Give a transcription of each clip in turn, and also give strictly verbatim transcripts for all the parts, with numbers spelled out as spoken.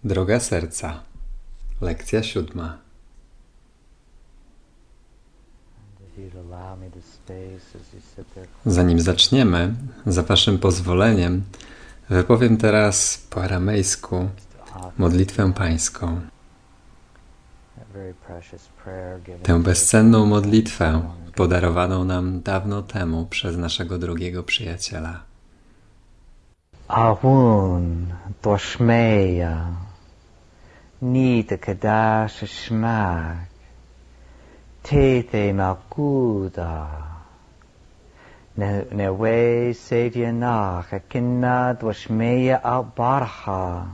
Droga serca. Lekcja siódma. Zanim zaczniemy, za Waszym pozwoleniem, wypowiem teraz po aramejsku modlitwę pańską. Tę bezcenną modlitwę podarowaną nam dawno temu przez naszego drogiego przyjaciela. Ahun toshmeya nita kadash shmak tete makuda ne we sevyanach akinna toshmeya albarha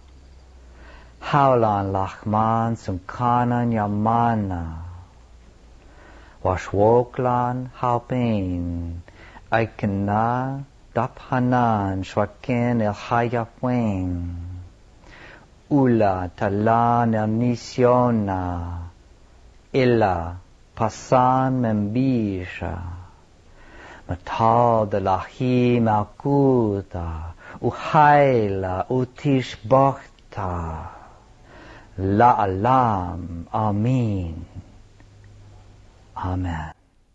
haulan lachman sumkanan yamana washwoklan halpin aikinna Daphanan Shwaken el Hayafwing Ula Talan el Nisiona Illa Pasan Membisha Matal de Lahim Akuta Uhaila Utish Bhakta La Alam Amin Amen.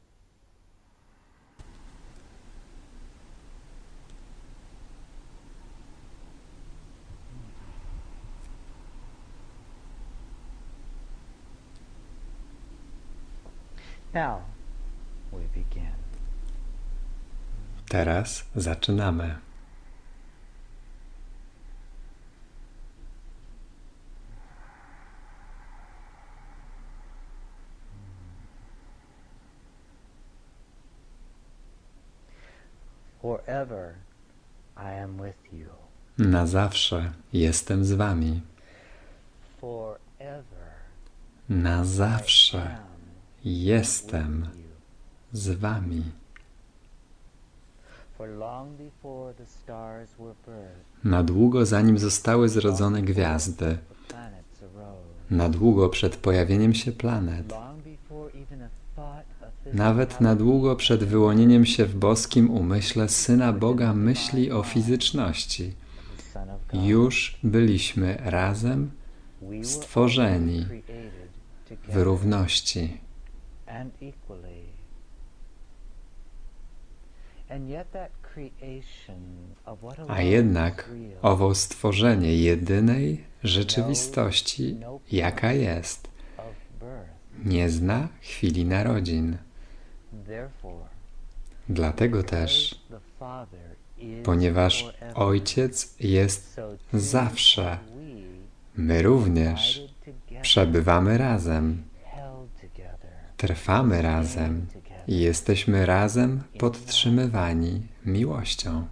Now we begin. Teraz zaczynamy. Forever I am with you. Na zawsze jestem z Wami. Forever Na zawsze jestem z Wami. Na długo zanim zostały zrodzone gwiazdy, na długo przed pojawieniem się planet, nawet na długo przed wyłonieniem się w boskim umyśle Syna Boga myśli o fizyczności, już byliśmy razem stworzeni w równości. A jednak owo stworzenie jedynej rzeczywistości, jaka jest, nie zna chwili narodzin. Dlatego też, ponieważ Ojciec jest zawsze, my również przebywamy razem, trwamy razem i jesteśmy razem podtrzymywani miłością.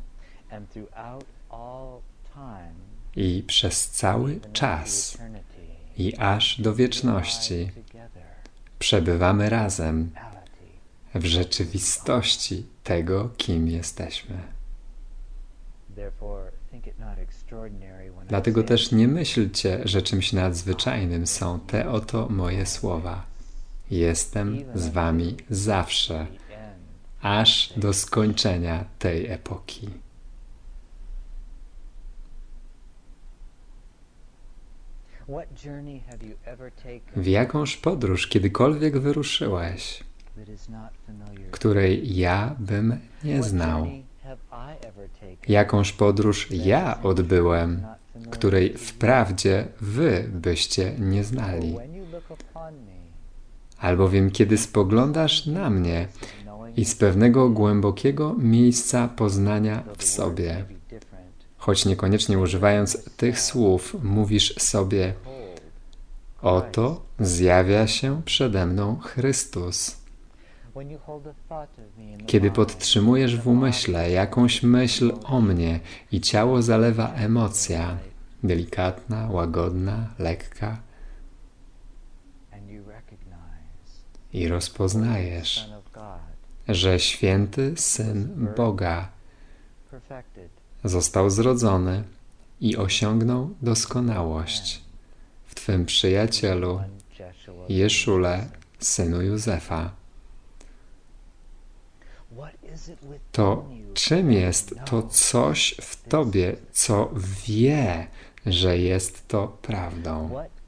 I przez cały czas i aż do wieczności przebywamy razem w rzeczywistości tego, kim jesteśmy. Dlatego też nie myślcie, że czymś nadzwyczajnym są te oto moje słowa. Jestem z Wami zawsze, aż do skończenia tej epoki. W jakąż podróż kiedykolwiek wyruszyłeś, której ja bym nie znał? Jakąż podróż ja odbyłem, której wprawdzie wy byście nie znali? Albowiem kiedy spoglądasz na mnie i z pewnego głębokiego miejsca poznania w sobie, choć niekoniecznie używając tych słów, mówisz sobie: oto zjawia się przede mną Chrystus. Kiedy podtrzymujesz w umyśle jakąś myśl o mnie i ciało zalewa emocja, delikatna, łagodna, lekka, i rozpoznajesz, że święty Syn Boga został zrodzony i osiągnął doskonałość w Twym przyjacielu Jeszule, synu Józefa. To czym jest to coś w Tobie, co wie, że jest to prawdą.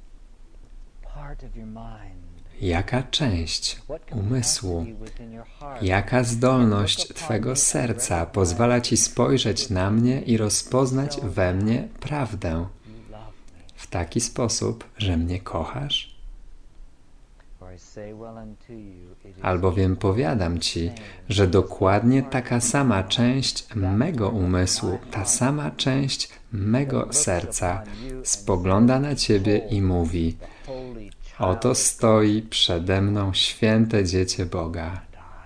Jaka część umysłu, jaka zdolność Twego serca pozwala Ci spojrzeć na mnie i rozpoznać we mnie prawdę w taki sposób, że mnie kochasz? Albowiem powiadam Ci, że dokładnie taka sama część mego umysłu, ta sama część mego serca spogląda na Ciebie i mówi: oto stoi przede mną święte dziecię Boga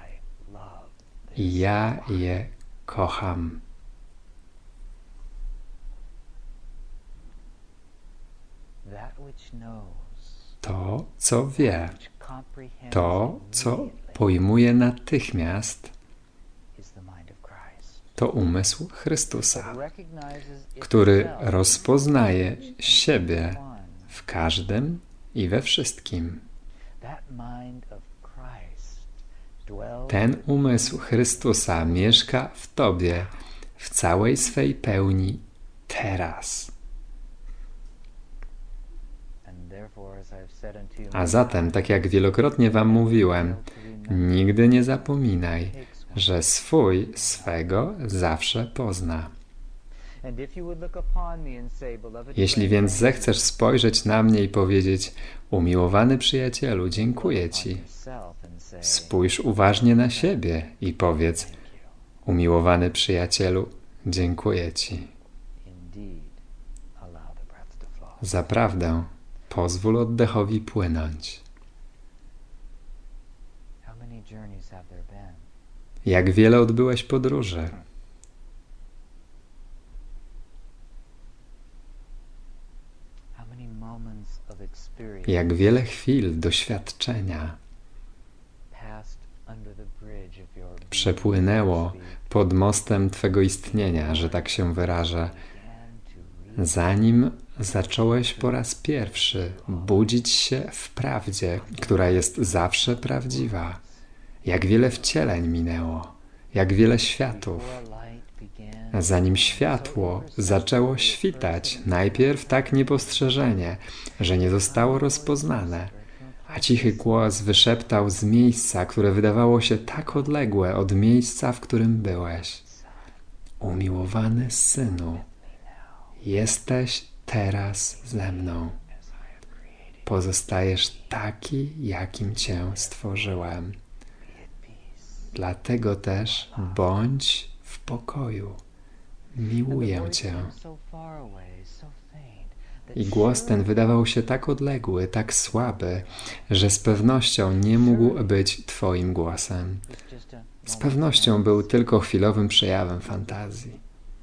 i ja je kocham. To, co wie, to, co pojmuje natychmiast, to umysł Chrystusa, który rozpoznaje siebie w każdym i we wszystkim. Ten umysł Chrystusa mieszka w Tobie w całej swej pełni teraz. A zatem, tak jak wielokrotnie Wam mówiłem, nigdy nie zapominaj, że swój swego zawsze pozna. Jeśli więc zechcesz spojrzeć na mnie i powiedzieć: umiłowany przyjacielu, dziękuję Ci, spójrz uważnie na siebie i powiedz: umiłowany przyjacielu, dziękuję Ci. Zaprawdę, pozwól oddechowi płynąć. Jak wiele odbyłeś podróży? Jak wiele chwil doświadczenia przepłynęło pod mostem Twego istnienia, że tak się wyrażę, zanim zacząłeś po raz pierwszy budzić się w prawdzie, która jest zawsze prawdziwa. Jak wiele wcieleń minęło, jak wiele światów. Zanim światło zaczęło świtać, najpierw tak niepostrzeżenie, że nie zostało rozpoznane, a cichy głos wyszeptał z miejsca, które wydawało się tak odległe od miejsca, w którym byłeś: umiłowany Synu, jesteś teraz ze mną. Pozostajesz taki, jakim Cię stworzyłem. Dlatego też bądź w pokoju. Miłuję Cię. I głos ten wydawał się tak odległy, tak słaby, że z pewnością nie mógł być Twoim głosem. Z pewnością był tylko chwilowym przejawem fantazji.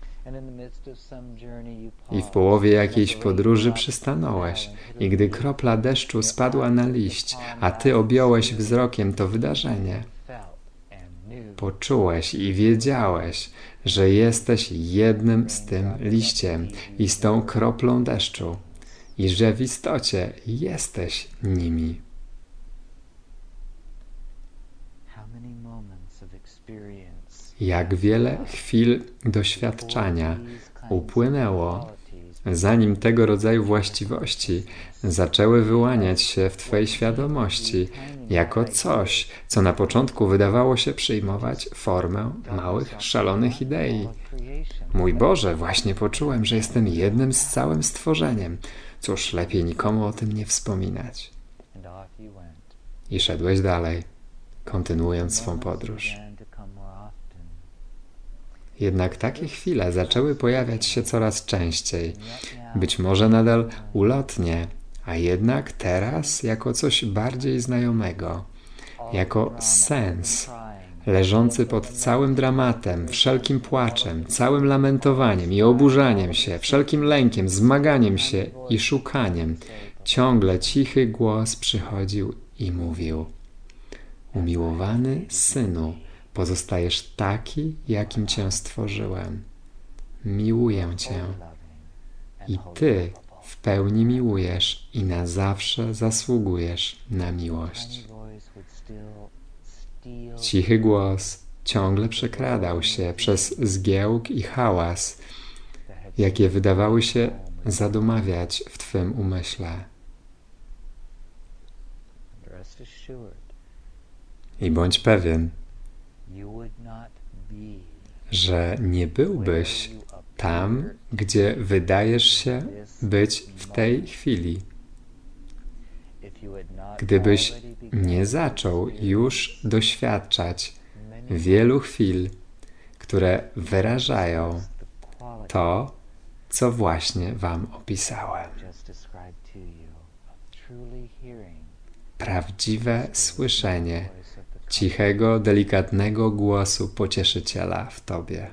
I w połowie jakiejś podróży przystanąłeś, i gdy kropla deszczu spadła na liść, a Ty objąłeś wzrokiem to wydarzenie, poczułeś i wiedziałeś, że jesteś jednym z tym liściem i z tą kroplą deszczu i że w istocie jesteś nimi. Jak wiele chwil doświadczenia upłynęło, zanim tego rodzaju właściwości zaczęły wyłaniać się w Twojej świadomości jako coś, co na początku wydawało się przyjmować formę małych, szalonych idei. Mój Boże, właśnie poczułem, że jestem jednym z całym stworzeniem. Cóż, lepiej nikomu o tym nie wspominać. I szedłeś dalej, kontynuując swą podróż. Jednak takie chwile zaczęły pojawiać się coraz częściej, być może nadal ulotnie, a jednak teraz jako coś bardziej znajomego, jako sens, leżący pod całym dramatem, wszelkim płaczem, całym lamentowaniem i oburzaniem się, wszelkim lękiem, zmaganiem się i szukaniem. Ciągle cichy głos przychodził i mówił: umiłowany Synu, pozostajesz taki, jakim Cię stworzyłem. Miłuję Cię. I Ty w pełni miłujesz i na zawsze zasługujesz na miłość. Cichy głos ciągle przekradał się przez zgiełk i hałas, jakie wydawały się zadomawiać w Twym umyśle. Rest assured, I bądź pewien, you would not be że nie byłbyś tam, gdzie wydajesz się być w tej chwili, if you had not gdybyś already begun nie zaczął już doświadczać wielu chwil, które wyrażają the quality to, co właśnie Wam opisałem. just described to you of truly hearing Prawdziwe słyszenie voice of the cichego, delikatnego głosu Pocieszyciela w Tobie.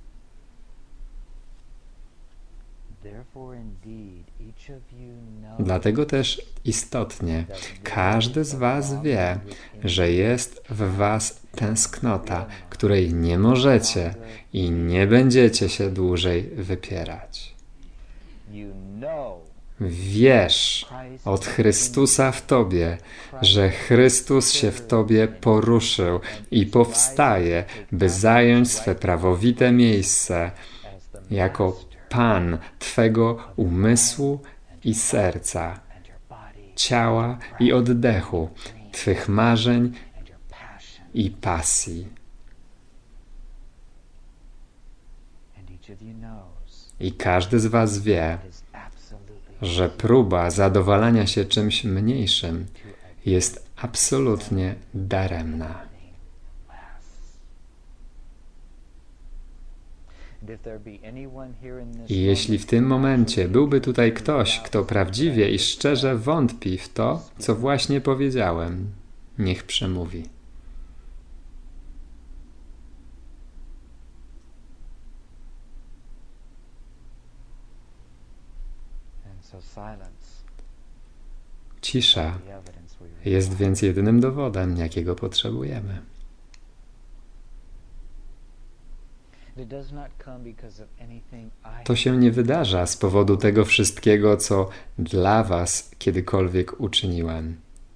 Therefore, indeed, each of you knows Dlatego też istotnie każdy z Was wie, że jest w Was tęsknota, której nie możecie i nie będziecie się dłużej wypierać. you know Wiesz od Chrystusa w Tobie, że Chrystus się w Tobie poruszył i powstaje, by zająć swe prawowite miejsce as the jako Pan Twego umysłu i serca, and your body ciała i oddechu, Twych marzeń and your passion, i pasji. and each of you knows I każdy z Was wie, it is absolutely że próba zadowalania się czymś mniejszym jest absolutnie daremna. less. And if there be anyone here in this I jeśli w tym momencie byłby tutaj ktoś, kto prawdziwie i szczerze wątpi w to, co właśnie powiedziałem, niech przemówi. and so silence Cisza the evidence we jest więc jedynym dowodem, jakiego potrzebujemy. It does not come because of anything I To się nie wydarza z powodu tego wszystkiego, co dla Was kiedykolwiek uczyniłem.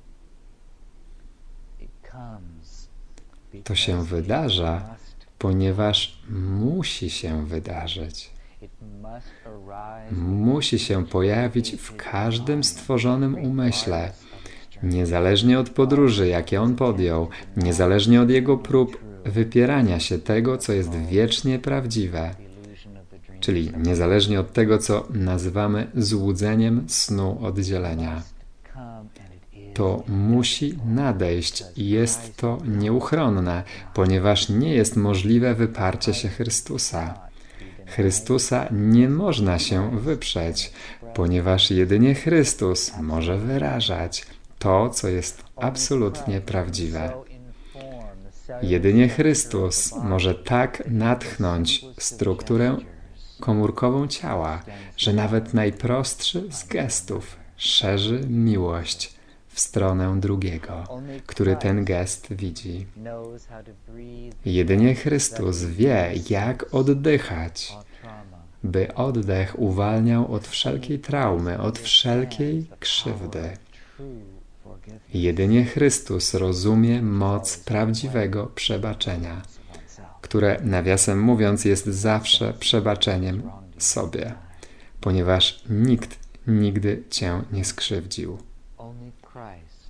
it comes To się because it wydarza, must, ponieważ musi się wydarzyć. it must arise Musi się pojawić w każdym stworzonym umyśle, niezależnie od podróży, jakie on podjął, niezależnie od jego prób wypierania się tego, co jest wiecznie prawdziwe, the illusion of the dream czyli niezależnie od tego, co nazywamy złudzeniem snu oddzielenia. come and it is To musi nadejść i jest to nieuchronne, ponieważ nie jest możliwe wyparcie się Chrystusa. Chrystusa nie można się wyprzeć, ponieważ jedynie Chrystus może wyrażać to, co jest absolutnie prawdziwe. so inform the cellular Jedynie structure of Chrystus the body może tak natchnąć strukturę komórkową ciała, że nawet najprostszy z gestów szerzy miłość w stronę drugiego, który ten gest widzi. knows how to breathe Jedynie Chrystus wie, jak oddychać, all trauma, by oddech uwalniał od wszelkiej traumy, od wszelkiej krzywdy. true forgiveness Jedynie Chrystus rozumie moc prawdziwego przebaczenia, of oneself. które, nawiasem mówiąc, jest zawsze przebaczeniem sobie, ponieważ nikt nigdy Cię nie skrzywdził. Only Christ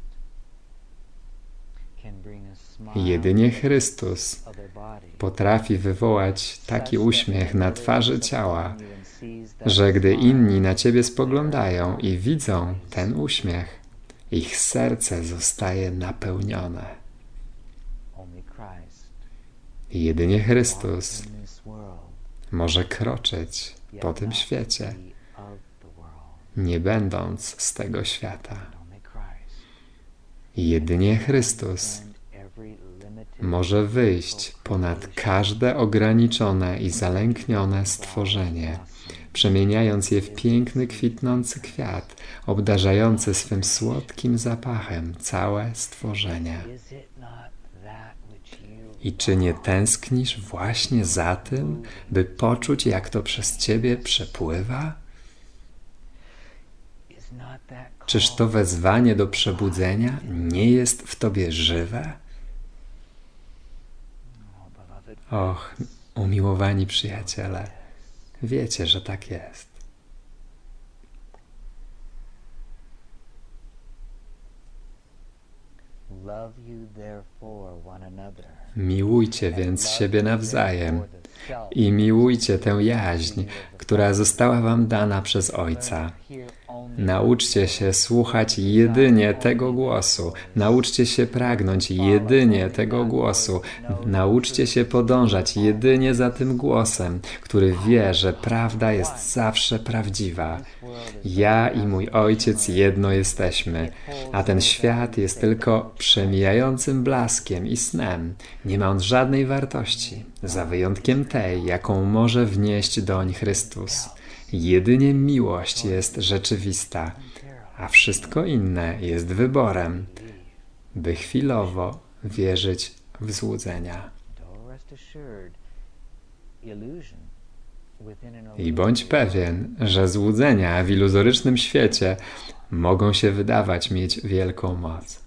can bring a smile Jedynie Chrystus of their body, potrafi wywołać taki such uśmiech that na another twarzy looks ciała, upon you and sees that że gdy smile, inni na Ciebie spoglądają i widzą ten uśmiech, ich serce zostaje napełnione. only Christ Jedynie Chrystus in this world, może kroczyć yet po tym not świecie, be of the world. nie będąc z tego świata. Only Christ Jedynie Chrystus and every limited może wyjść ponad każde ograniczone i zalęknione stworzenie, przemieniając je w piękny, kwitnący kwiat, obdarzający swym słodkim zapachem całe stworzenie. Is it not that which you I czy nie tęsknisz właśnie za tym, by poczuć, jak to przez Ciebie przepływa? is not that Czyż call to wezwanie do przebudzenia nie jest w Tobie żywe? oh, beloved Och, umiłowani przyjaciele, wiecie, że tak jest. Love you therefore one another. Miłujcie więc siebie nawzajem i miłujcie tę jaźń, która została wam dana przez Ojca. Nauczcie się słuchać jedynie tego głosu. Nauczcie się pragnąć jedynie tego głosu. Nauczcie się podążać jedynie za tym głosem, który wie, że prawda jest zawsze prawdziwa. Ja i mój Ojciec jedno jesteśmy, a ten świat jest tylko przemijającym blaskiem i snem. Nie ma on żadnej wartości, za wyjątkiem tej, jaką może wnieść doń Chrystus. Jedynie miłość jest rzeczywista, a wszystko inne jest wyborem, by chwilowo wierzyć w złudzenia. I bądź pewien, że złudzenia w iluzorycznym świecie mogą się wydawać mieć wielką moc.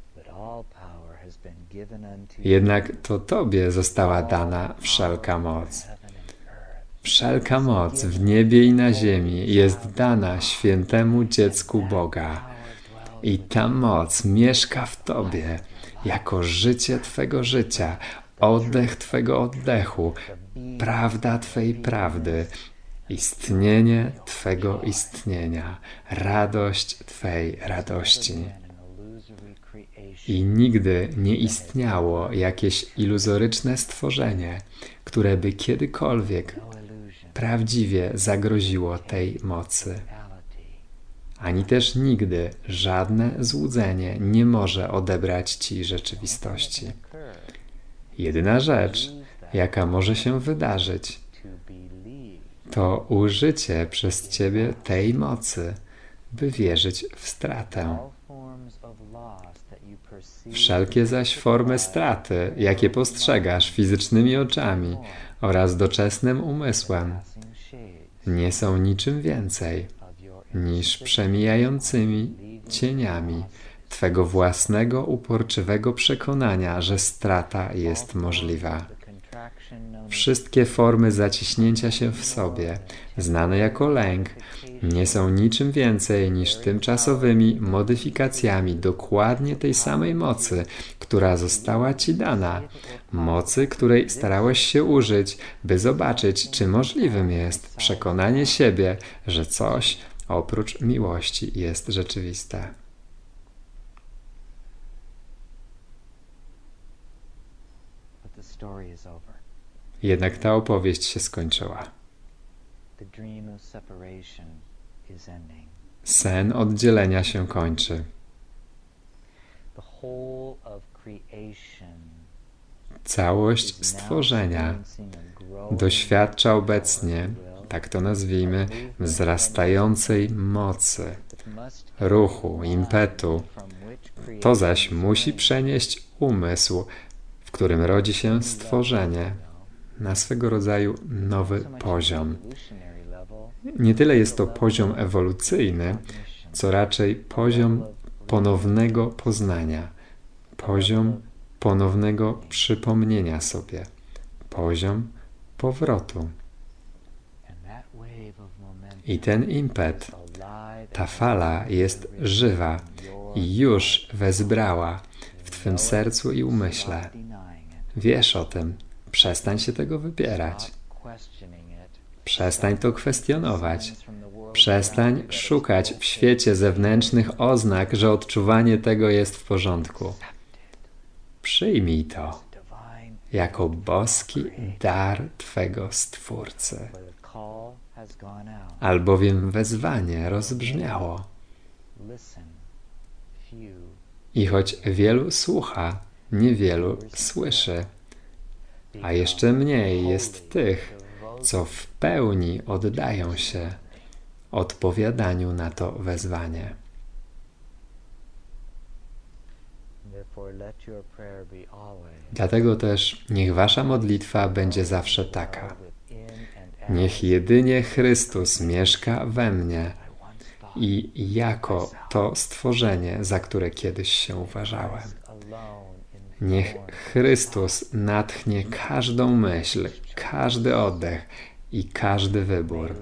Jednak to Tobie została dana wszelka moc. Wszelka moc w niebie i na ziemi jest dana świętemu dziecku Boga. I ta moc mieszka w Tobie jako życie Twego życia, oddech Twego oddechu, prawda Twej prawdy, istnienie Twego istnienia, radość Twej radości. I nigdy nie istniało jakieś iluzoryczne stworzenie, które by kiedykolwiek prawdziwie zagroziło tej mocy. Ani też nigdy żadne złudzenie nie może odebrać Ci rzeczywistości. Jedyna rzecz, jaka może się wydarzyć, to użycie przez Ciebie tej mocy, by wierzyć w stratę. Wszelkie zaś formy straty, jakie postrzegasz fizycznymi oczami oraz doczesnym umysłem, nie są niczym więcej niż przemijającymi cieniami Twego własnego uporczywego przekonania, że strata jest możliwa. Wszystkie formy zaciśnięcia się w sobie, znane jako lęk, nie są niczym więcej niż tymczasowymi modyfikacjami dokładnie tej samej mocy, która została Ci dana, mocy, której starałeś się użyć, by zobaczyć, czy możliwym jest przekonanie siebie, że coś oprócz miłości jest rzeczywiste. Jednak ta opowieść się skończyła. Sen oddzielenia się kończy. Całość stworzenia doświadcza obecnie, tak to nazwijmy, wzrastającej mocy, ruchu, impetu. To zaś musi przenieść umysł, w którym rodzi się stworzenie, na swego rodzaju nowy poziom. Nie tyle jest to poziom ewolucyjny, co raczej poziom ponownego poznania, poziom ponownego przypomnienia sobie, poziom powrotu. I ten impet, ta fala jest żywa i już wezbrała w Twym sercu i umyśle. Wiesz o tym. Przestań się tego wypierać. Przestań to kwestionować. Przestań szukać w świecie zewnętrznych oznak, że odczuwanie tego jest w porządku. Przyjmij to jako boski dar Twego Stwórcy. Albowiem wezwanie rozbrzmiało. I choć wielu słucha, niewielu słyszy, a jeszcze mniej jest tych, co w pełni oddają się odpowiadaniu na to wezwanie. Dlatego też niech wasza modlitwa będzie zawsze taka. Niech jedynie Chrystus mieszka we mnie i jako to stworzenie, za które kiedyś się uważałem. Niech Chrystus natchnie każdą myśl, każdy oddech i każdy wybór.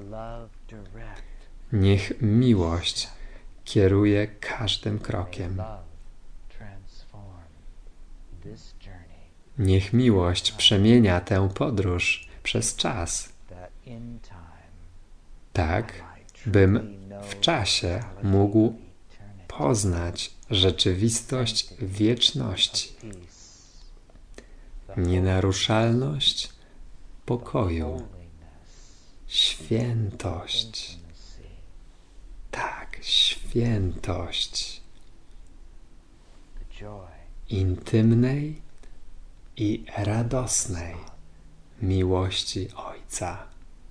Niech miłość kieruje każdym krokiem. this journey, Niech miłość przemienia tę podróż przez czas, that in time tak, I might bym truly know w czasie reality mógł of eternity, poznać rzeczywistość wieczności, of peace, the nienaruszalność pokoju, holiness, świętość. intimacy, Tak, świętość the joy intymnej i radosnej miłości Ojca,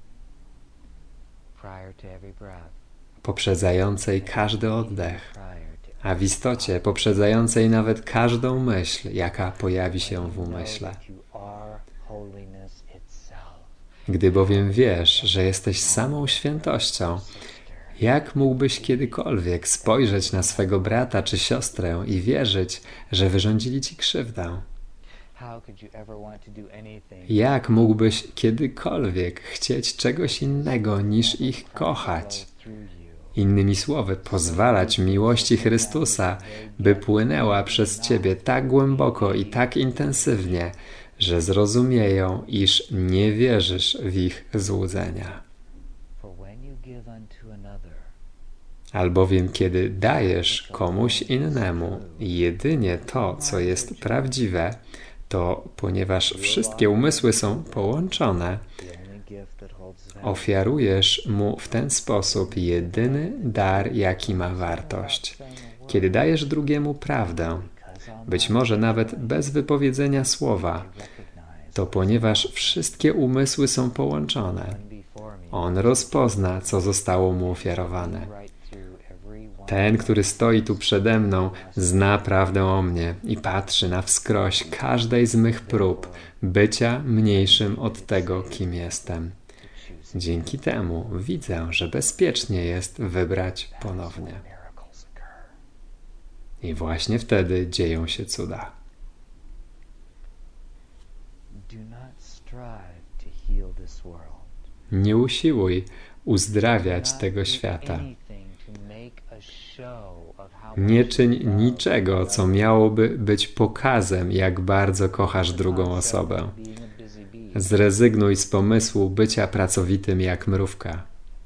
prior to every breath, poprzedzającej każdy oddech, prior to a w istocie poprzedzającej nawet każdą myśl, jaka pojawi się w umyśle. that you are holiness itself. Gdy bowiem wiesz, że jesteś samą świętością, jak mógłbyś kiedykolwiek spojrzeć na swego brata czy siostrę i wierzyć, że wyrządzili ci krzywdę? How could you ever want to do anything Jak mógłbyś kiedykolwiek chcieć czegoś innego niż ich kochać? through you? Innymi słowy, pozwalać miłości Chrystusa, by płynęła przez ciebie tak głęboko i tak intensywnie, że zrozumieją, iż nie wierzysz w ich złudzenia. For when you give unto another Albowiem kiedy dajesz komuś innemu jedynie to, co jest prawdziwe, to ponieważ wszystkie umysły są połączone, the only gift that holds value, ofiarujesz mu w ten sposób jedyny dar, jaki ma wartość. Kiedy dajesz drugiemu prawdę, być może nawet bez wypowiedzenia słowa, to ponieważ wszystkie umysły są połączone, before me, on rozpozna, co zostało mu ofiarowane. right through every one Ten, który stoi tu przede mną, zna prawdę o mnie i patrzy na wskroś każdej z mych prób bycia mniejszym od tego, kim jestem. Dzięki temu widzę, że bezpiecznie jest wybrać ponownie. miracles occur. I właśnie wtedy dzieją się cuda. Do not strive to heal this world. Nie usiłuj uzdrawiać Do tego not do świata. anything to make a show of how Nie much czyń you love niczego, co another. miałoby być pokazem, jak bardzo kochasz drugą osobę. Being a busy bee. Zrezygnuj z pomysłu bycia pracowitym jak mrówka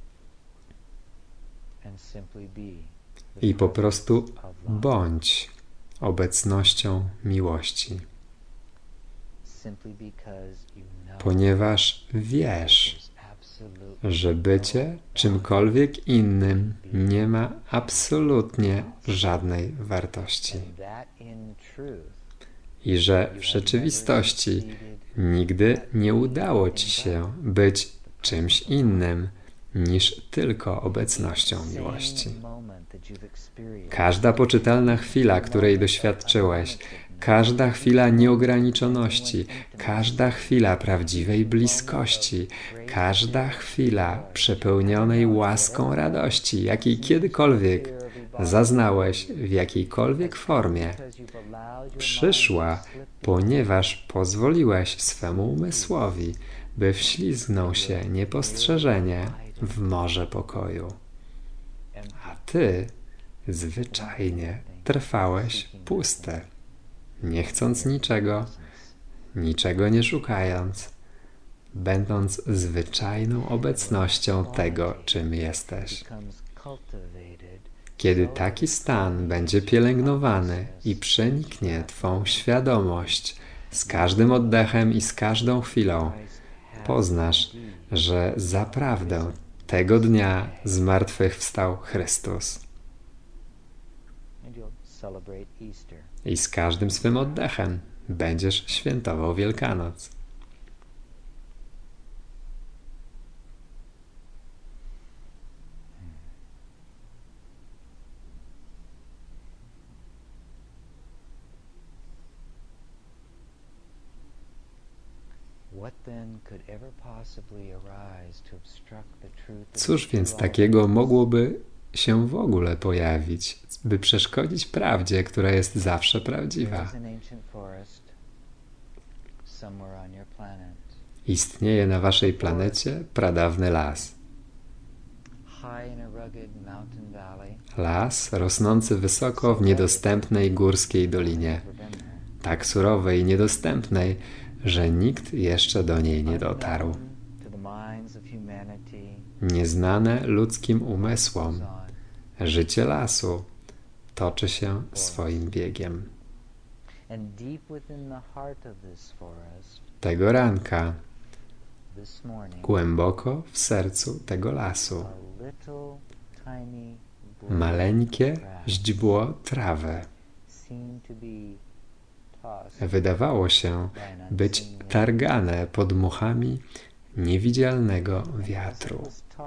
And simply be the i po presence prostu of love. bądź obecnością miłości, Simply because you know ponieważ wiesz, there's absolutely że bycie czymkolwiek innym nie ma absolutnie żadnej wartości and that in truth i że w rzeczywistości nigdy nie udało ci się być czymś innym niż tylko obecnością miłości. same moment that you've experienced Każda poczytalna chwila, której doświadczyłeś, każda chwila nieograniczoności, każda chwila prawdziwej bliskości, każda chwila przepełnionej łaską radości, jakiej kiedykolwiek zaznałeś w jakiejkolwiek formie, przyszła, ponieważ pozwoliłeś swemu umysłowi, by wślizgnął się niepostrzeżenie w morze pokoju. A ty zwyczajnie trwałeś puste, nie chcąc niczego, niczego nie szukając, będąc zwyczajną obecnością tego, czym jesteś. becomes cultivated. Kiedy taki stan będzie pielęgnowany i przeniknie Twą świadomość z każdym oddechem i z każdą chwilą, poznasz, że zaprawdę tego dnia zmartwychwstał Chrystus. And you'll celebrate Easter. I z każdym swym oddechem będziesz świętował Wielkanoc. What then could ever possibly arise to obstruct the truth that Cóż is więc through all takiego things? mogłoby się w ogóle pojawić, by przeszkodzić prawdzie, która jest zawsze There prawdziwa? is an ancient forest somewhere on your planet, Istnieje na waszej planecie pradawny las. high in a rugged mountain valley. Las rosnący wysoko w niedostępnej górskiej dolinie. Never been there. tak surowej i niedostępnej, że nikt jeszcze do niej nie dotarł. Nieznane ludzkim umysłom, życie lasu toczy się swoim biegiem. Tego ranka, głęboko w sercu tego lasu, maleńkie źdźbło trawy wydawało się być targane pod muchami niewidzialnego wiatru.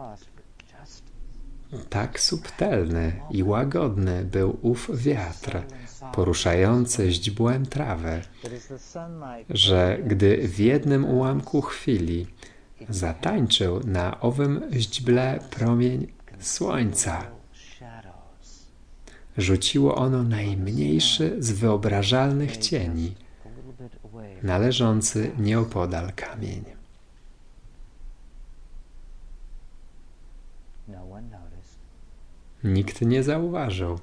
Tak subtelny i łagodny był ów wiatr, poruszający źdźbłem trawy, że gdy w jednym ułamku chwili zatańczył na owym źdźble promień słońca, rzuciło ono najmniejszy z wyobrażalnych cieni na leżący nieopodal kamień. Nikt nie zauważył.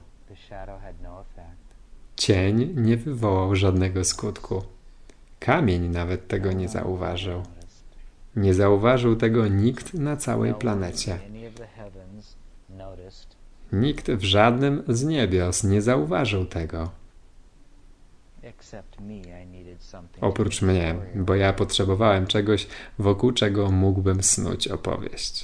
Cień nie wywołał żadnego skutku. Kamień nawet tego nie zauważył. Nie zauważył tego nikt na całej planecie. Nikt w żadnym z niebios nie zauważył tego. Oprócz mnie, bo ja potrzebowałem czegoś, wokół czego mógłbym snuć opowieść.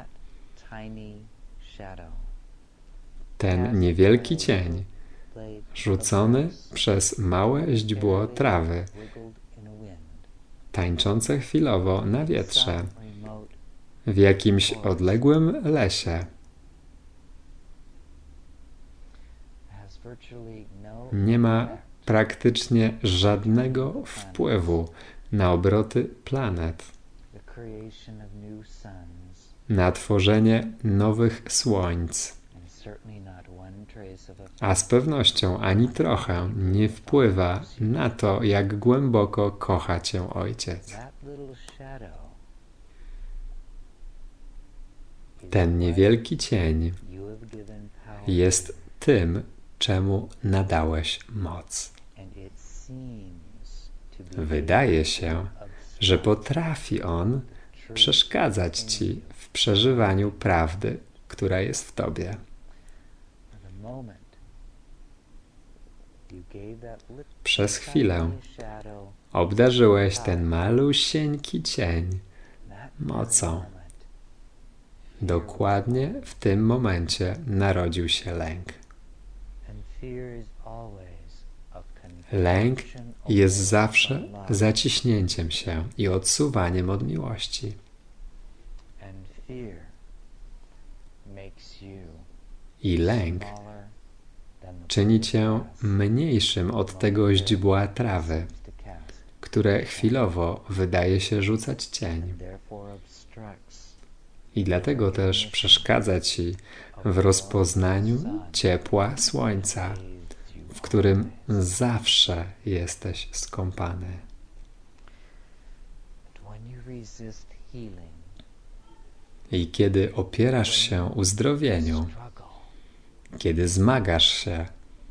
Ten niewielki cień, rzucony przez małe źdźbło trawy, tańczące chwilowo na wietrze, w jakimś odległym lesie, nie ma praktycznie żadnego wpływu na obroty planet, na tworzenie nowych słońc, a z pewnością ani trochę nie wpływa na to, jak głęboko kocha Cię Ojciec. Ten niewielki cień jest tym, czemu nadałeś moc. Wydaje się, że potrafi on przeszkadzać Ci w przeżywaniu prawdy, która jest w Tobie. Przez chwilę obdarzyłeś ten malusieńki cień mocą. Dokładnie w tym momencie narodził się lęk. Lęk jest zawsze zaciśnięciem się i odsuwaniem od miłości. I lęk czyni Cię mniejszym od tego źdźbła trawy, które chwilowo wydaje się rzucać cień. I dlatego też przeszkadza Ci w rozpoznaniu ciepła słońca, w którym zawsze jesteś skąpany. I kiedy opierasz się uzdrowieniu, kiedy zmagasz się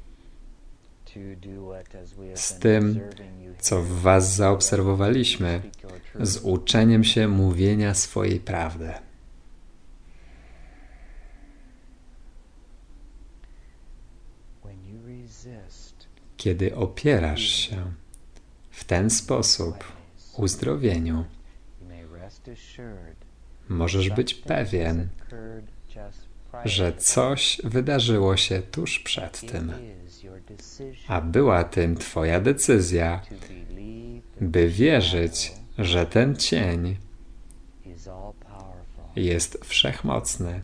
z tym, co w Was zaobserwowaliśmy, z uczeniem się mówienia swojej prawdy. Kiedy opierasz się w ten sposób uzdrowieniu, możesz być pewien, że coś wydarzyło się tuż przed tym, a była tym Twoja decyzja, by wierzyć, że ten cień jest wszechmocny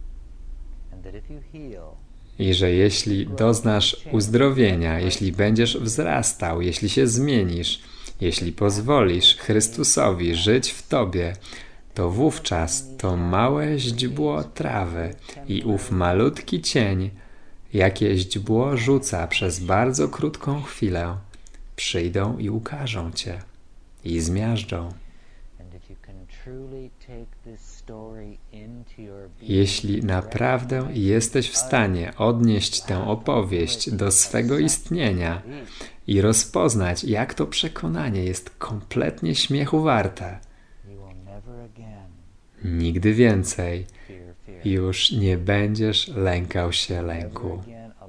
i że jeśli doznasz uzdrowienia, jeśli będziesz wzrastał, jeśli się zmienisz, jeśli pozwolisz Chrystusowi żyć w Tobie, to wówczas to małe źdźbło trawy i ów malutki cień, jakie źdźbło rzuca przez bardzo krótką chwilę, przyjdą i ukażą Cię i zmiażdżą. Jeśli naprawdę jesteś w stanie odnieść tę opowieść do swego istnienia i rozpoznać, jak to przekonanie jest kompletnie śmiechu warte. Nigdy więcej już nie będziesz lękał się lęku.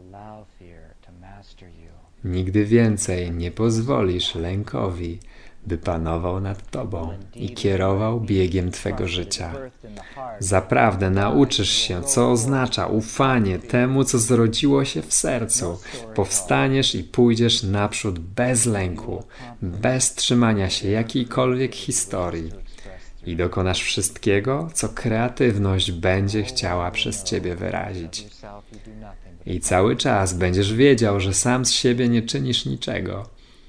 Nigdy więcej nie pozwolisz lękowi, by panował nad tobą i kierował biegiem twego życia. Zaprawdę nauczysz się, co oznacza ufanie temu, co zrodziło się w sercu. Powstaniesz i pójdziesz naprzód bez lęku, bez trzymania się jakiejkolwiek historii i dokonasz wszystkiego, co kreatywność będzie chciała przez ciebie wyrazić. I cały czas będziesz wiedział, że sam z siebie nie czynisz niczego.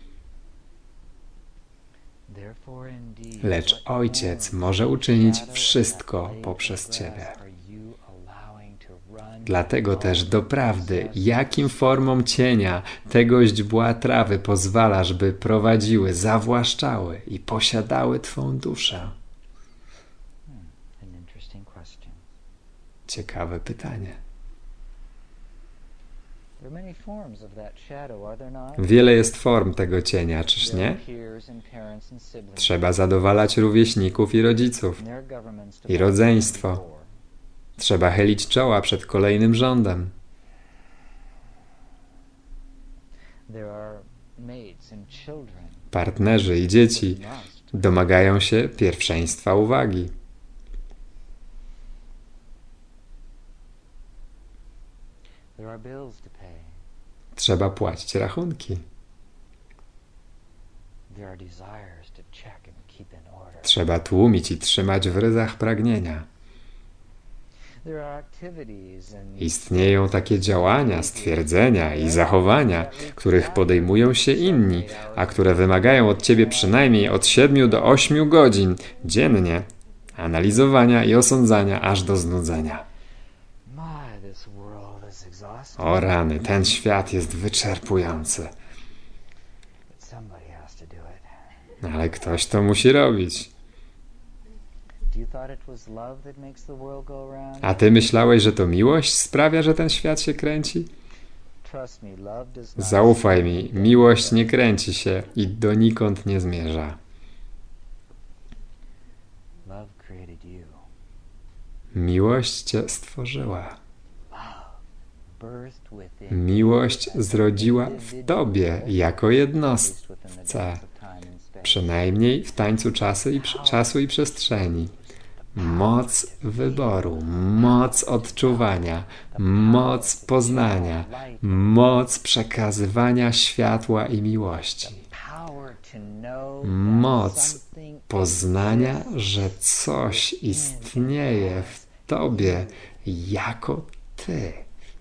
Lecz Ojciec może uczynić wszystko poprzez ciebie. Dlatego też doprawdy, jakim formom cienia tego źdźbła trawy pozwalasz, by prowadziły, zawłaszczały i posiadały twą duszę? Ciekawe pytanie. Wiele jest form tego cienia, czyż nie? Trzeba zadowalać rówieśników i rodziców, i rodzeństwo. Trzeba chylić czoła przed kolejnym rządem. Partnerzy i dzieci domagają się pierwszeństwa uwagi. Trzeba płacić rachunki. Trzeba tłumić i trzymać w ryzach pragnienia. Istnieją takie działania, stwierdzenia i zachowania, których podejmują się inni, a które wymagają od ciebie przynajmniej od siedmiu do ośmiu godzin dziennie analizowania i osądzania aż do znudzenia. O rany, ten świat jest wyczerpujący. Ale ktoś to musi robić. A ty myślałeś, że to miłość sprawia, że ten świat się kręci? Zaufaj mi, miłość nie kręci się i donikąd nie zmierza. Miłość cię stworzyła. Miłość zrodziła w tobie jako jednostce, przynajmniej w tańcu czasu i, czasu i przestrzeni. Moc wyboru, moc odczuwania, moc poznania, moc przekazywania światła i miłości. Moc poznania, że coś istnieje w tobie jako ty.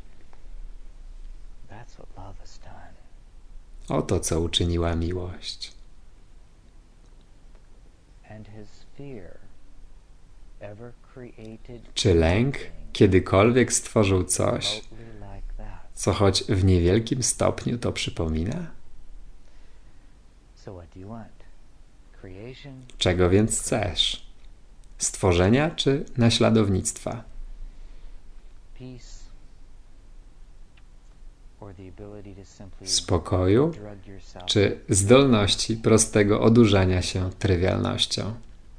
Oto, co uczyniła miłość. Czy lęk kiedykolwiek stworzył coś, co choć w niewielkim stopniu to przypomina? Czego więc chcesz? Stworzenia czy naśladownictwa? Spokoju czy zdolności prostego odurzania się trywialnością?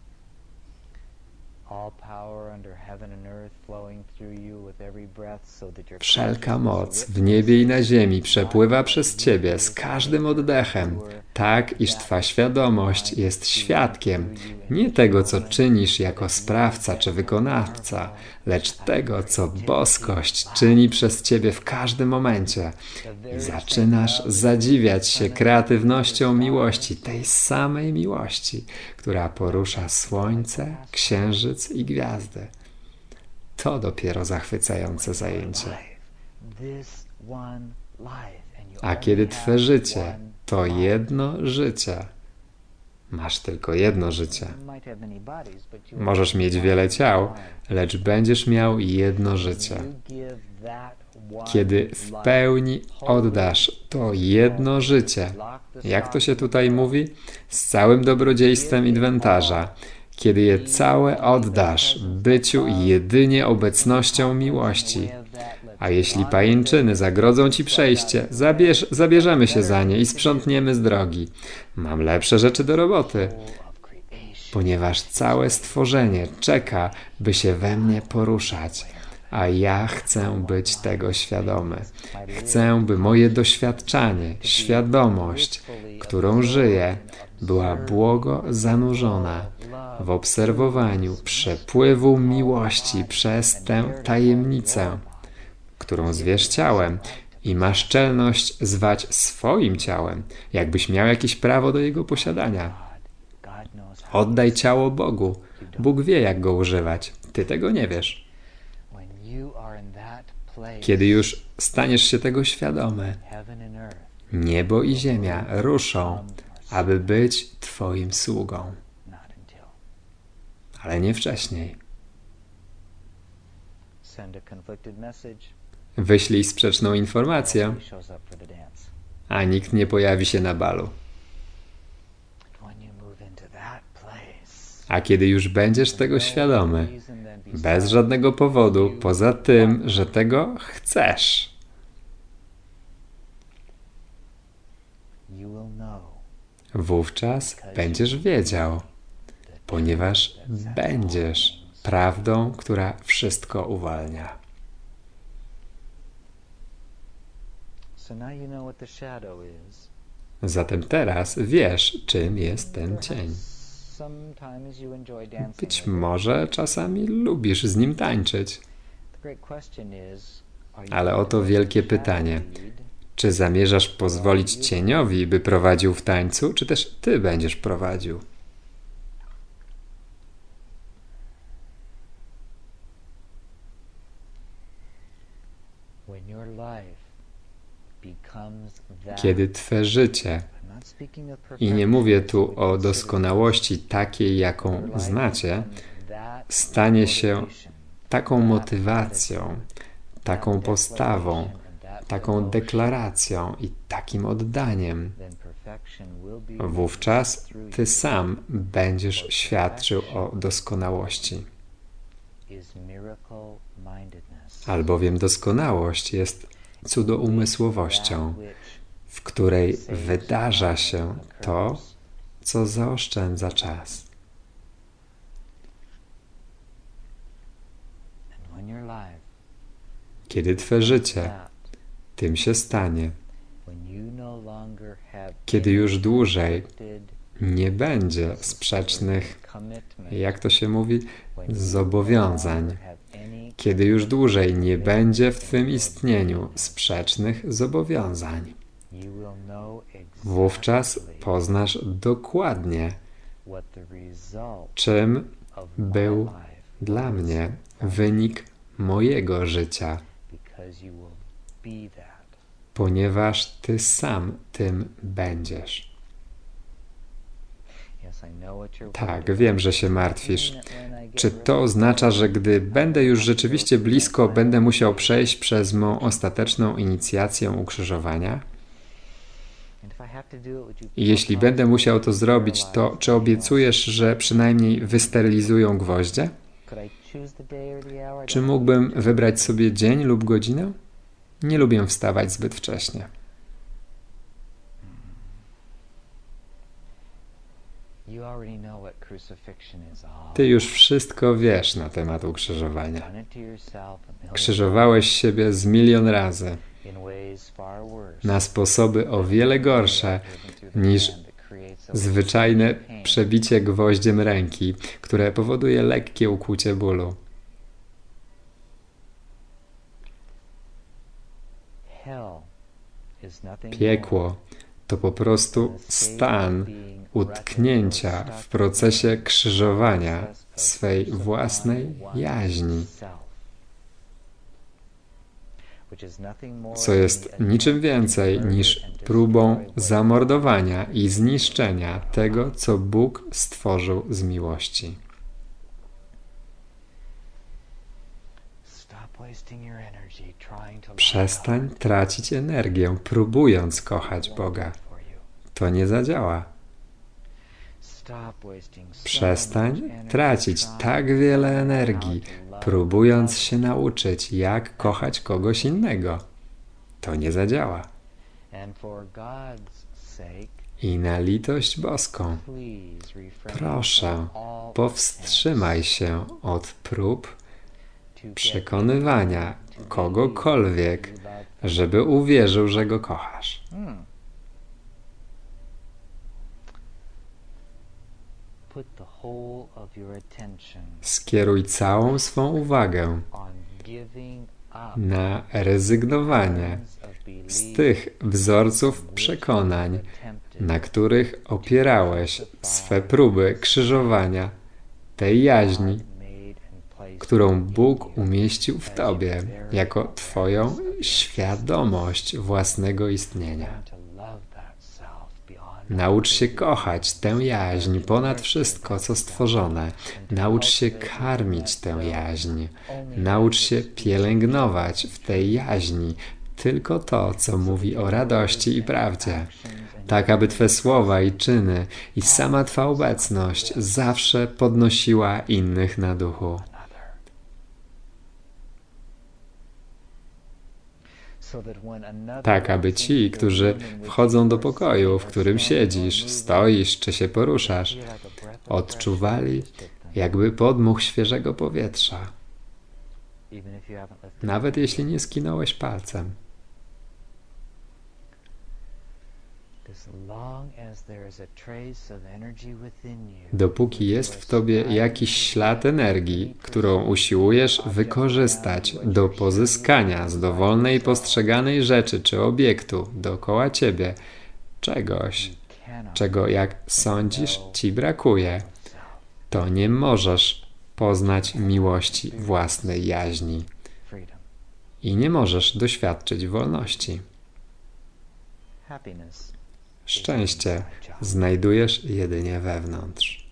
Wszelka moc w niebie i na ziemi przepływa przez ciebie z każdym oddechem, tak iż twa świadomość jest świadkiem nie tego, co czynisz jako sprawca czy wykonawca, lecz tego, co boskość czyni przez ciebie w każdym momencie. I zaczynasz zadziwiać się kreatywnością miłości, tej samej miłości, która porusza słońce, księżyc i gwiazdy. To dopiero zachwycające zajęcie. A kiedy twe życie to jedno życie, masz tylko jedno życie. Możesz mieć wiele ciał, lecz będziesz miał jedno życie. Kiedy w pełni oddasz to jedno życie, jak to się tutaj mówi? Z całym dobrodziejstwem inwentarza. Kiedy je całe oddasz byciu jedynie obecnością miłości, A jeśli pajęczyny zagrodzą ci przejście, zabierz, zabierzemy się za nie i sprzątniemy z drogi. Mam lepsze rzeczy do roboty, ponieważ całe stworzenie czeka, by się we mnie poruszać, a ja chcę być tego świadomy. Chcę, by moje doświadczanie, świadomość, którą żyję, była błogo zanurzona w obserwowaniu przepływu miłości przez tę tajemnicę, którą zwiesz ciałem i masz czelność zwać swoim ciałem, jakbyś miał jakieś prawo do jego posiadania. Oddaj ciało Bogu. Bóg wie, jak go używać. Ty tego nie wiesz. Kiedy już staniesz się tego świadomy, niebo i ziemia ruszą, aby być Twoim sługą. Ale nie wcześniej. Wyślij sprzeczną informację, a nikt nie pojawi się na balu. A kiedy już będziesz tego świadomy, bez żadnego powodu, poza tym, że tego chcesz, wówczas będziesz wiedział, ponieważ będziesz prawdą, która wszystko uwalnia. Zatem teraz wiesz, czym jest ten cień. Być może czasami lubisz z nim tańczyć. Ale oto wielkie pytanie. Czy zamierzasz pozwolić cieniowi, by prowadził w tańcu, czy też ty będziesz prowadził? Kiedy twe życie, i nie mówię tu o doskonałości takiej, jaką znacie, stanie się taką motywacją, taką postawą, taką deklaracją i takim oddaniem, wówczas ty sam będziesz świadczył o doskonałości. Albowiem doskonałość jest cudoumysłowością, w której wydarza się to, co zaoszczędza czas. Kiedy twe życie tym się stanie, kiedy już dłużej nie będzie sprzecznych, jak to się mówi, zobowiązań, kiedy już dłużej nie będzie w twym istnieniu sprzecznych zobowiązań, wówczas poznasz dokładnie, czym był dla mnie wynik mojego życia, ponieważ ty sam tym będziesz. Tak, wiem, że się martwisz. Czy to oznacza, że gdy będę już rzeczywiście blisko, będę musiał przejść przez mą ostateczną inicjację ukrzyżowania? I jeśli będę musiał to zrobić, to czy obiecujesz, że przynajmniej wysterylizują gwoździe? Czy mógłbym wybrać sobie dzień lub godzinę? Nie lubię wstawać zbyt wcześnie. Ty już wszystko wiesz na temat ukrzyżowania. Krzyżowałeś siebie z milion razy na sposoby o wiele gorsze niż zwyczajne przebicie gwoździem ręki, które powoduje lekkie ukłucie bólu. Piekło to po prostu stan utknięcia w procesie krzyżowania swej własnej jaźni, co jest niczym więcej niż próbą zamordowania i zniszczenia tego, co Bóg stworzył z miłości. Przestań tracić energię, próbując kochać Boga. To nie zadziała. Przestań tracić tak wiele energii, próbując się nauczyć, jak kochać kogoś innego. To nie zadziała. I na litość boską, proszę, powstrzymaj się od prób przekonywania kogokolwiek, żeby uwierzył, że go kochasz. Skieruj całą swą uwagę na rezygnowanie z tych wzorców przekonań, na których opierałeś swe próby krzyżowania tej jaźni, którą Bóg umieścił w tobie jako twoją świadomość własnego istnienia. Naucz się kochać tę jaźń ponad wszystko, co stworzone. Naucz się karmić tę jaźń. Naucz się pielęgnować w tej jaźni tylko to, co mówi o radości i prawdzie, tak aby Twe słowa i czyny i sama Twa obecność zawsze podnosiła innych na duchu. Tak, aby ci, którzy wchodzą do pokoju, w którym siedzisz, stoisz czy się poruszasz, odczuwali jakby podmuch świeżego powietrza, nawet jeśli nie skinąłeś palcem. Dopóki jest w tobie jakiś ślad energii, którą usiłujesz wykorzystać do pozyskania z dowolnej postrzeganej rzeczy czy obiektu dookoła ciebie czegoś, czego jak sądzisz ci brakuje, to nie możesz poznać miłości własnej jaźni i nie możesz doświadczyć wolności. Szczęście znajdujesz jedynie wewnątrz.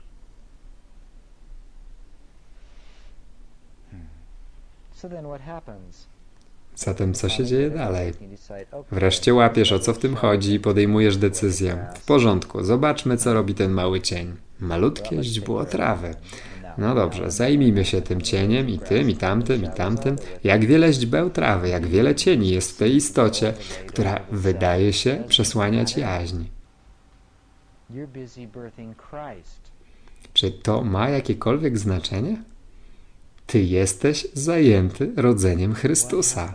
Zatem co się dzieje dalej? Wreszcie łapiesz, o co w tym chodzi i podejmujesz decyzję. W porządku, zobaczmy, co robi ten mały cień. Malutkie źdźbło trawy. No dobrze, zajmijmy się tym cieniem i tym, i tamtym, i tamtym. Jak wiele źdźbeł trawy, jak wiele cieni jest w tej istocie, która wydaje się przesłaniać jaźń. Czy to ma jakiekolwiek znaczenie? Ty jesteś zajęty rodzeniem Chrystusa.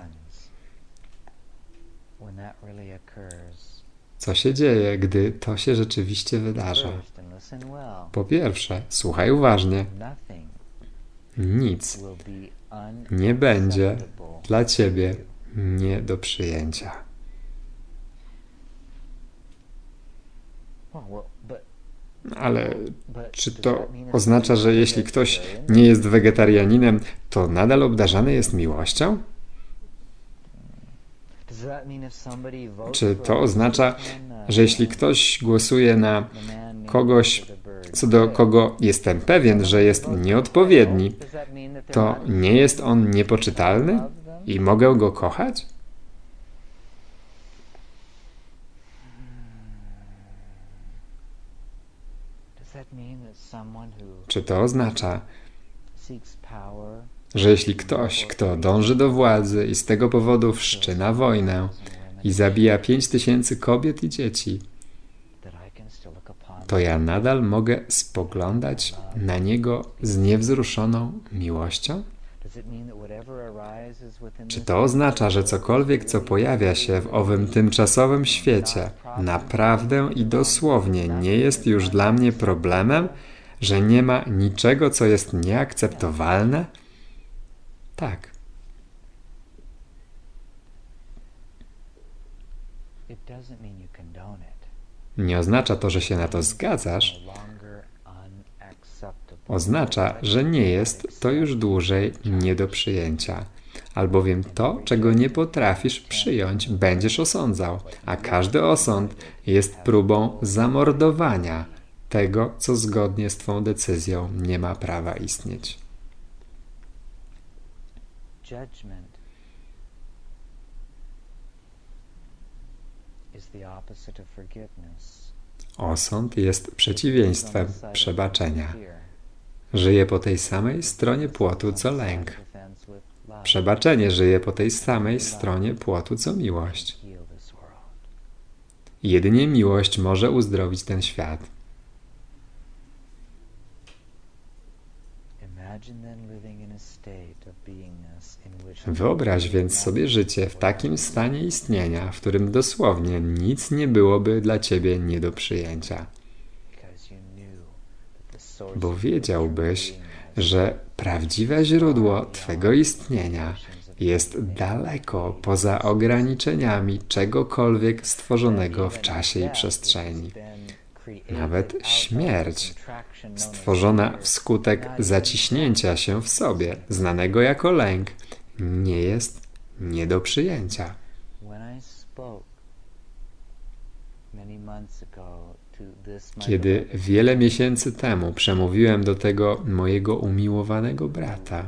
Co się dzieje, gdy to się rzeczywiście wydarza? Po pierwsze, słuchaj uważnie. Nic nie będzie dla ciebie nie do przyjęcia. Ale czy to oznacza, że jeśli ktoś nie jest wegetarianinem, to nadal obdarzany jest miłością? Czy to oznacza, że jeśli ktoś głosuje na kogoś, co do kogo jestem pewien, że jest nieodpowiedni, to nie jest on niepoczytalny i mogę go kochać? Czy to oznacza, że jeśli ktoś, kto dąży do władzy i z tego powodu wszczyna wojnę i zabija pięć tysięcy kobiet i dzieci, to ja nadal mogę spoglądać na niego z niewzruszoną miłością? Czy to oznacza, że cokolwiek, co pojawia się w owym tymczasowym świecie, naprawdę i dosłownie nie jest już dla mnie problemem? Że nie ma niczego, co jest nieakceptowalne? Tak. Nie oznacza to, że się na to zgadzasz. Oznacza, że nie jest to już dłużej nie do przyjęcia. Albowiem to, czego nie potrafisz przyjąć, będziesz osądzał, a każdy osąd jest próbą zamordowania tego, co zgodnie z Twą decyzją nie ma prawa istnieć. Osąd jest przeciwieństwem przebaczenia. Żyje po tej samej stronie płotu, co lęk. Przebaczenie żyje po tej samej stronie płotu, co miłość. Jedynie miłość może uzdrowić ten świat. Wyobraź więc sobie życie w takim stanie istnienia, w którym dosłownie nic nie byłoby dla ciebie nie do przyjęcia. Bo wiedziałbyś, że prawdziwe źródło twego istnienia jest daleko poza ograniczeniami czegokolwiek stworzonego w czasie i przestrzeni. Nawet śmierć, stworzona wskutek zaciśnięcia się w sobie, znanego jako lęk, nie jest nie do przyjęcia. Kiedy wiele miesięcy temu przemówiłem do tego mojego umiłowanego brata,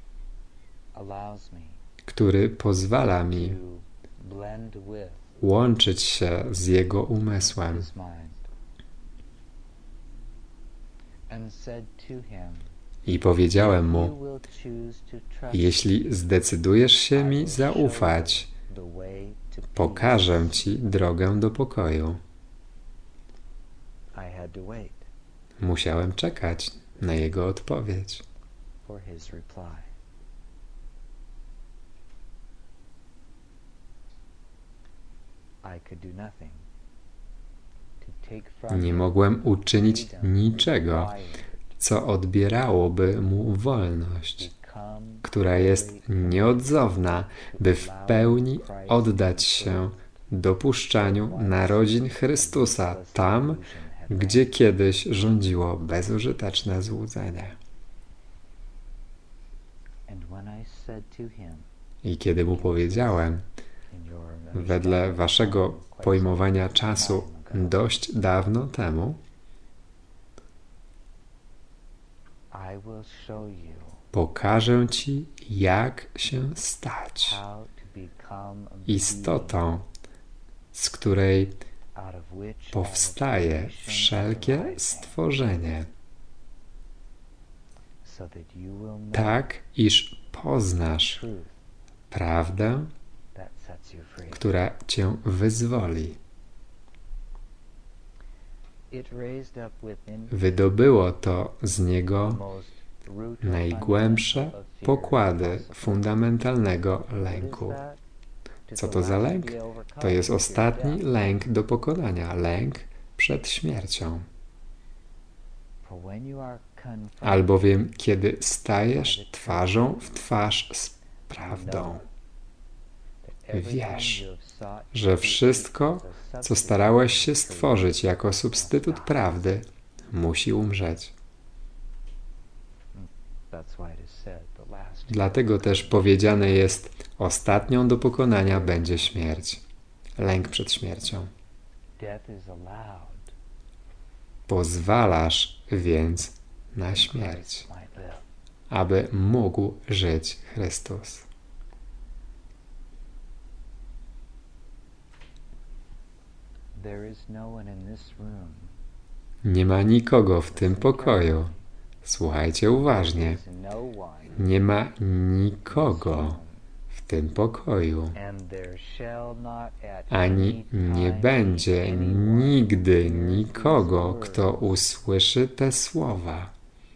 który pozwala mi łączyć się z jego umysłem, i powiedziałem mu: jeśli zdecydujesz się mi zaufać, pokażę ci drogę do pokoju. Musiałem czekać na jego odpowiedź. Nie mogłem uczynić niczego, co odbierałoby mu wolność, która jest nieodzowna, by w pełni oddać się dopuszczaniu narodzin Chrystusa tam, gdzie kiedyś rządziło bezużyteczne złudzenie. I kiedy mu powiedziałem, wedle waszego pojmowania czasu dość dawno temu, pokażę ci, jak się stać istotą, z której powstaje wszelkie stworzenie, tak iż poznasz prawdę, która cię wyzwoli. Wydobyło to z niego najgłębsze pokłady fundamentalnego lęku. Co to za lęk? To jest ostatni lęk do pokonania, lęk przed śmiercią. Albowiem, kiedy stajesz twarzą w twarz z prawdą, wiesz, że wszystko, co starałeś się stworzyć jako substytut prawdy, musi umrzeć. Dlatego też powiedziane jest: ostatnią do pokonania będzie śmierć. Lęk przed śmiercią. Pozwalasz więc na śmierć, aby mógł żyć Chrystus. Nie ma nikogo w tym pokoju. Słuchajcie uważnie. Nie ma nikogo w tym pokoju. Ani nie będzie nigdy nikogo, kto usłyszy te słowa,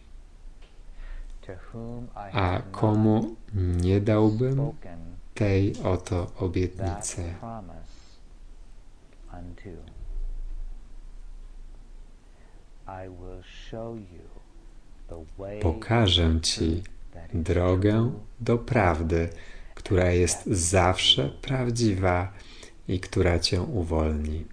a komu nie dałbym tej oto obietnicy. Pokażę ci drogę do prawdy, która jest zawsze prawdziwa i która cię uwolni.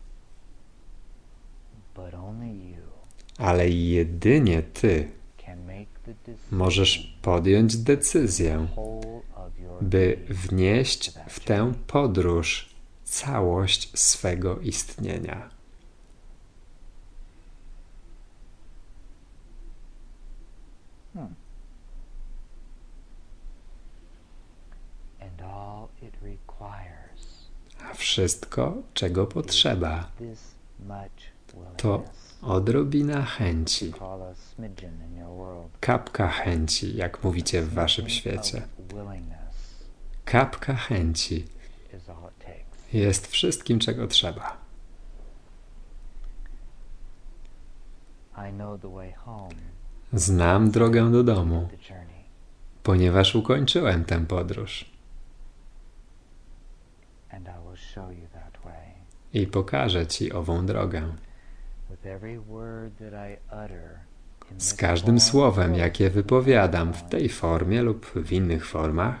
Ale jedynie ty możesz podjąć decyzję, by wnieść w tę podróż całość swego istnienia. Hmm. A wszystko, czego potrzeba, to odrobina chęci, kapka chęci, jak mówicie w waszym świecie. Kapka chęci jest wszystkim, czego trzeba. Znam drogę do domu, ponieważ ukończyłem tę podróż. I pokażę ci ową drogę. Z każdym słowem, jakie wypowiadam w tej formie lub w innych formach,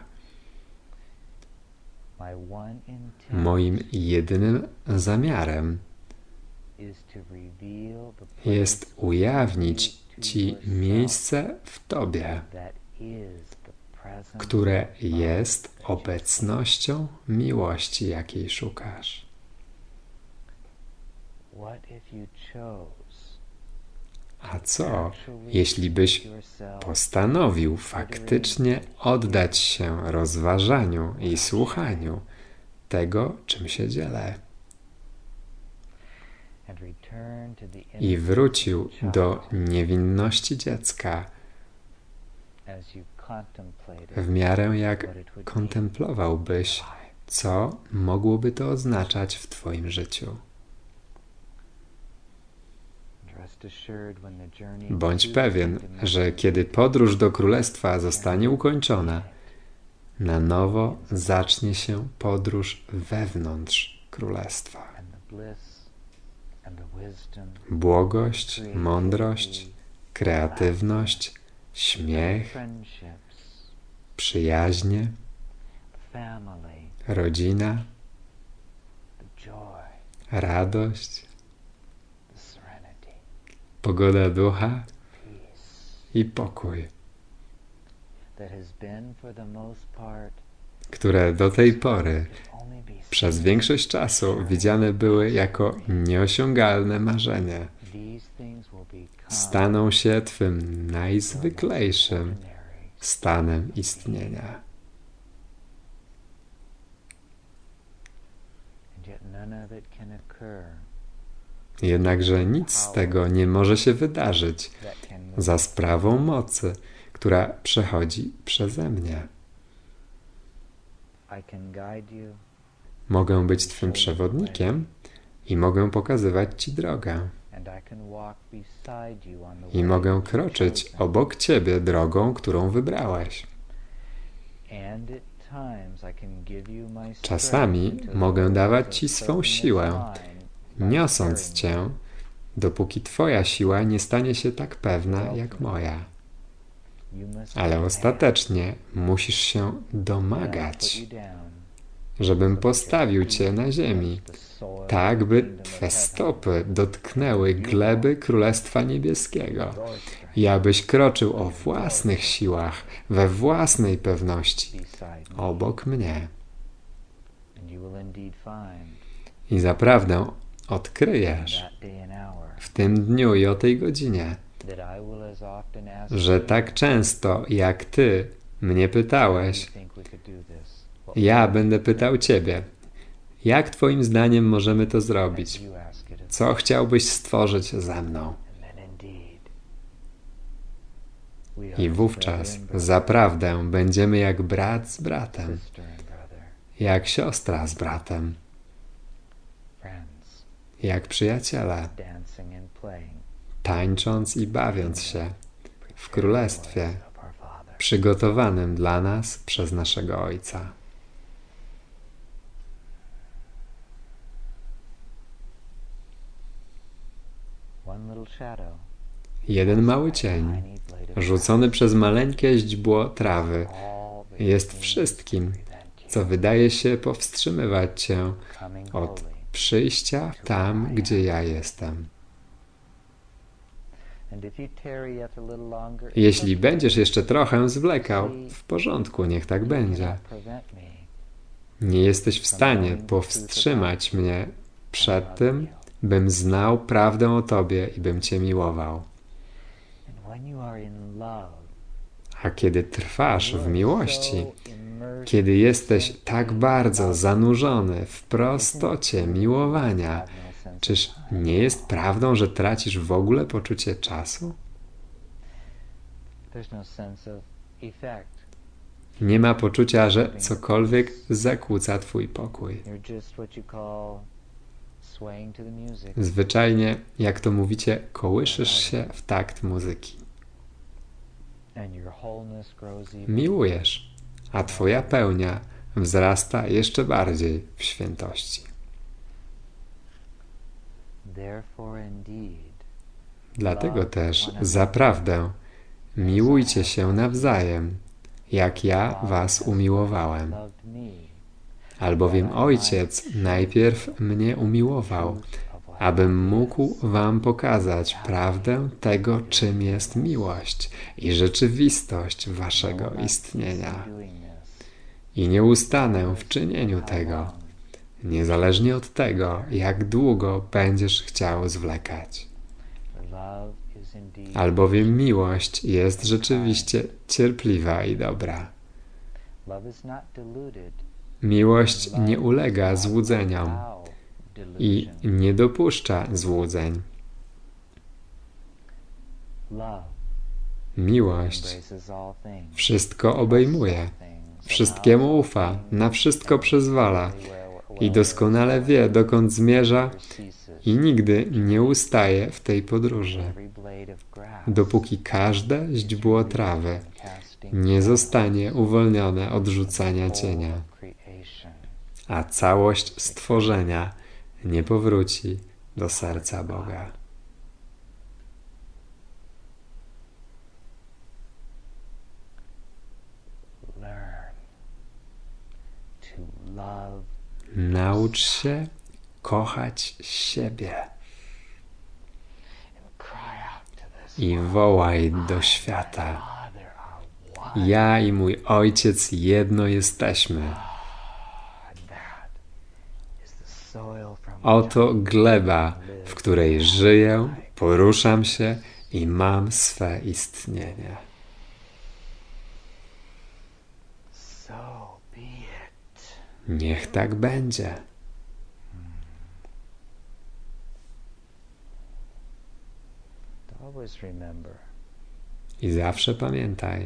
moim jedynym zamiarem jest ujawnić ci miejsce w tobie, które jest obecnością miłości, jakiej szukasz. A co, jeśli byś postanowił faktycznie oddać się rozważaniu i słuchaniu tego, czym się dzielę, i wrócił do niewinności dziecka, w miarę jak kontemplowałbyś, co mogłoby to oznaczać w twoim życiu. Bądź pewien, że kiedy podróż do Królestwa zostanie ukończona, na nowo zacznie się podróż wewnątrz Królestwa. Błogość, mądrość, kreatywność, śmiech, przyjaźnie, rodzina, radość, pogoda ducha i pokój, które do tej pory przez większość czasu widziane były jako nieosiągalne marzenie, staną się twym najzwyklejszym stanem istnienia. Jednakże nic z tego nie może się wydarzyć za sprawą mocy, która przechodzi przeze mnie. Mogę być twym przewodnikiem i mogę pokazywać ci drogę. I mogę kroczyć obok ciebie drogą, którą wybrałeś. Czasami mogę dawać ci swą siłę, niosąc cię, dopóki twoja siła nie stanie się tak pewna jak moja. Ale ostatecznie musisz się domagać, żebym postawił cię na ziemi, tak by twe stopy dotknęły gleby Królestwa Niebieskiego i abyś kroczył o własnych siłach, we własnej pewności, obok mnie. I zaprawdę odkryjesz w tym dniu i o tej godzinie, że tak często jak ty mnie pytałeś, ja będę pytał ciebie, jak twoim zdaniem możemy to zrobić? Co chciałbyś stworzyć ze mną? I wówczas zaprawdę będziemy jak brat z bratem, jak siostra z bratem, jak przyjaciele, tańcząc i bawiąc się w królestwie przygotowanym dla nas przez naszego Ojca. Jeden mały cień, rzucony przez maleńkie źdźbło trawy, jest wszystkim, co wydaje się powstrzymywać cię od przyjścia tam, gdzie ja jestem. Jeśli będziesz jeszcze trochę zwlekał, w porządku, niech tak będzie. Nie jesteś w stanie powstrzymać mnie przed tym, bym znał prawdę o tobie i bym cię miłował. A kiedy trwasz w miłości, kiedy jesteś tak bardzo zanurzony w prostocie miłowania, Czyż nie jest prawdą, że tracisz w ogóle poczucie czasu? Nie ma poczucia, że cokolwiek zakłóca twój pokój. Zwyczajnie, jak to mówicie, kołyszysz się w takt muzyki. Miłujesz, a twoja pełnia wzrasta jeszcze bardziej w świętości. Dlatego też zaprawdę miłujcie się nawzajem, jak ja was umiłowałem. Albowiem Ojciec najpierw mnie umiłował, abym mógł wam pokazać prawdę tego, czym jest miłość i rzeczywistość waszego istnienia. I nie ustanę w czynieniu tego, niezależnie od tego, jak długo będziesz chciał zwlekać. Albowiem miłość jest rzeczywiście cierpliwa i dobra. Miłość nie ulega złudzeniom i nie dopuszcza złudzeń. Miłość wszystko obejmuje, wszystkiemu ufa, na wszystko przyzwala i doskonale wie, dokąd zmierza i nigdy nie ustaje w tej podróży, dopóki każde źdźbło trawy nie zostanie uwolnione od rzucania cienia, a całość stworzenia nie powróci do serca Boga. Naucz się kochać siebie i wołaj do świata: ja i mój Ojciec jedno jesteśmy. Oto gleba, w której żyję, poruszam się i mam swe istnienie. Niech tak będzie. I zawsze pamiętaj,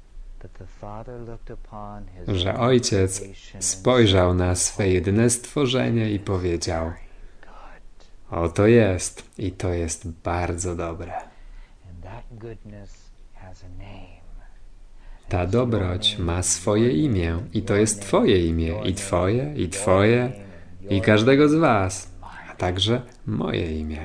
że Ojciec spojrzał na swe jedyne stworzenie i powiedział: oto jest i to jest bardzo dobre. Ta dobroć ma swoje imię i to jest Twoje imię, i Twoje, i Twoje, i każdego z was, a także moje imię.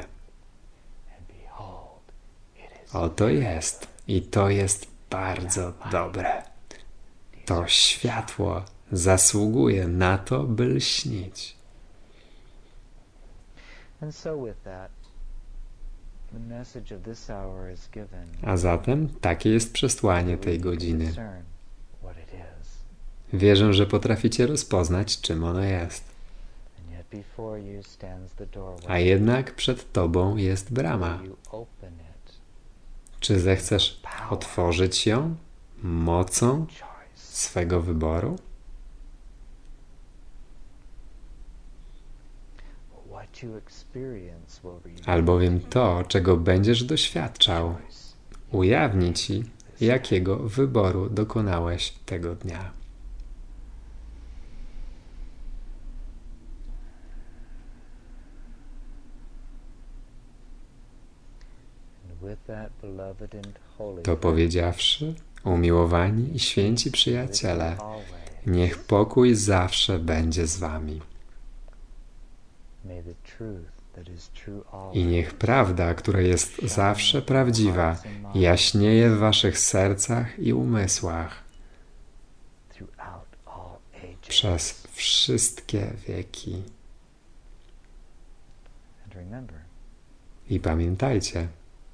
Oto jest i to jest bardzo dobre. To światło zasługuje na to, by lśnić. A zatem takie jest przesłanie tej godziny. Wierzę, że potraficie rozpoznać, czym ono jest. A jednak przed tobą jest brama. Czy zechcesz otworzyć ją mocą swego wyboru? Albowiem to, czego będziesz doświadczał, ujawni ci, jakiego wyboru dokonałeś tego dnia. To powiedziawszy, umiłowani i święci przyjaciele, niech pokój zawsze będzie z wami. I niech prawda, która jest zawsze prawdziwa, jaśnieje w waszych sercach i umysłach przez wszystkie wieki. I pamiętajcie,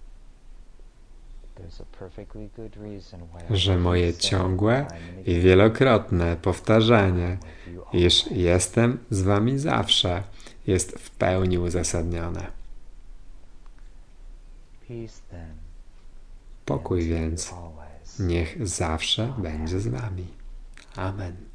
że moje ciągłe i wielokrotne powtarzanie, iż jestem z wami zawsze, jest w pełni uzasadnione. Pokój więc niech zawsze będzie z wami. Amen.